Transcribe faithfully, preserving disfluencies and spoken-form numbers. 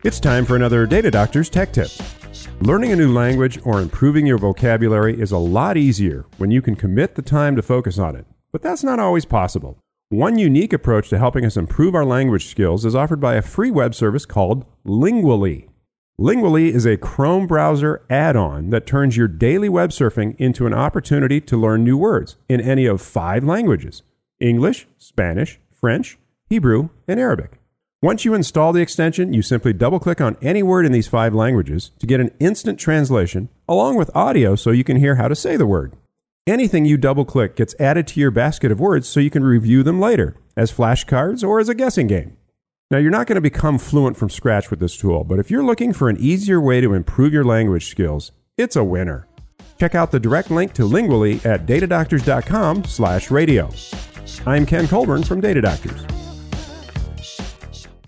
It's time for another Data Doctor's Tech Tip. Learning a new language or improving your vocabulary is a lot easier when you can commit the time to focus on it, but that's not always possible. One unique approach to helping us improve our language skills is offered by a free web service called Lingually. Lingually is a Chrome browser add-on that turns your daily web surfing into an opportunity to learn new words in any of five languages: English, Spanish, French, Hebrew, and Arabic. Once you install the extension, you simply double-click on any word in these five languages to get an instant translation, along with audio so you can hear how to say the word. Anything you double-click gets added to your basket of words so you can review them later, as flashcards or as a guessing game. Now, you're not going to become fluent from scratch with this tool, but if you're looking for an easier way to improve your language skills, it's a winner. Check out the direct link to Lingually at datadoctors.com slash radio. I'm Ken Colburn from Data Doctors.